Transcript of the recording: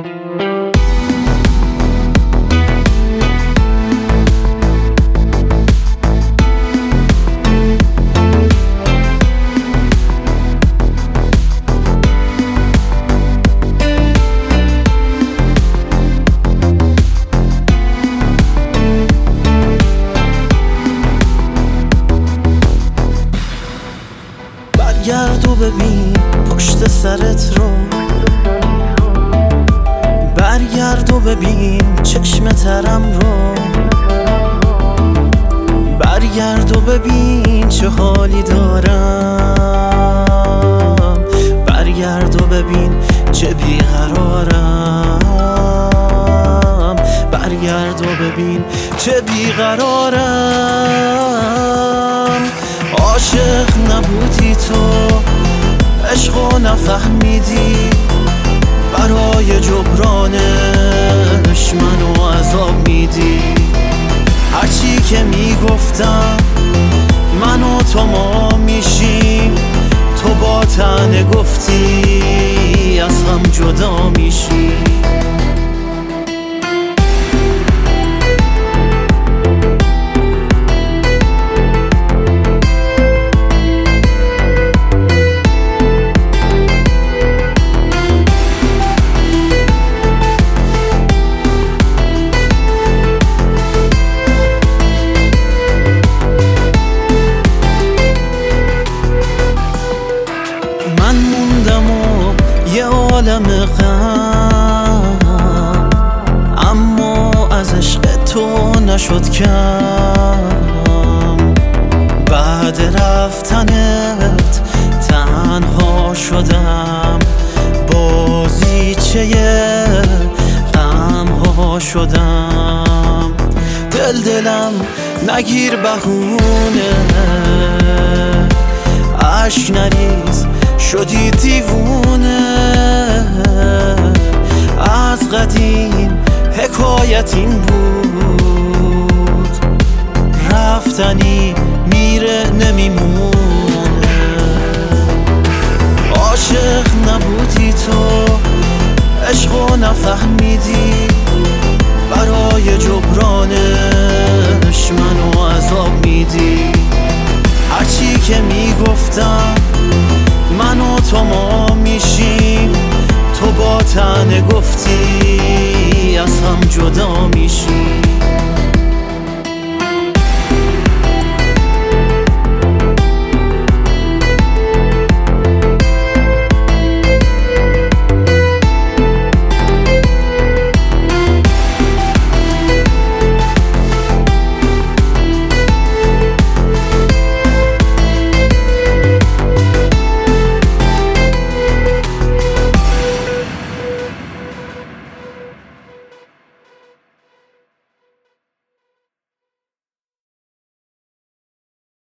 برگرد و ببین پشت سرت رو، برگرد و ببین چشم ترم رو، برگرد و ببین چه حالی دارم، برگرد و ببین چه بیقرارم، برگرد و ببین چه بیقرارم. عاشق نبودی تو، عشقو نفهمیدی، برای جبرانش منو عذاب میدی. هرچی که میگفتم من و تو ما میشیم، تو با طعنه گفتی از هم جدا میشیم. من موندم و یه عالم غم، اما از عشق تو نشد کم. بعد رفتنت تنها شدم، بازیچه غم ها شدم. دلم نگیر بهونه، اشک نریز شدی دیوونه. از قدیم حکایت این بود، رفتنی میره نمیمونه. عاشق نبودی تو، عشقو نفهمیدی، برای جبرانش منو عذاب میدی. هرچی که میگفتم من و تو ما میشیم، تو با طعنه گفتی از هم جدا میشیم.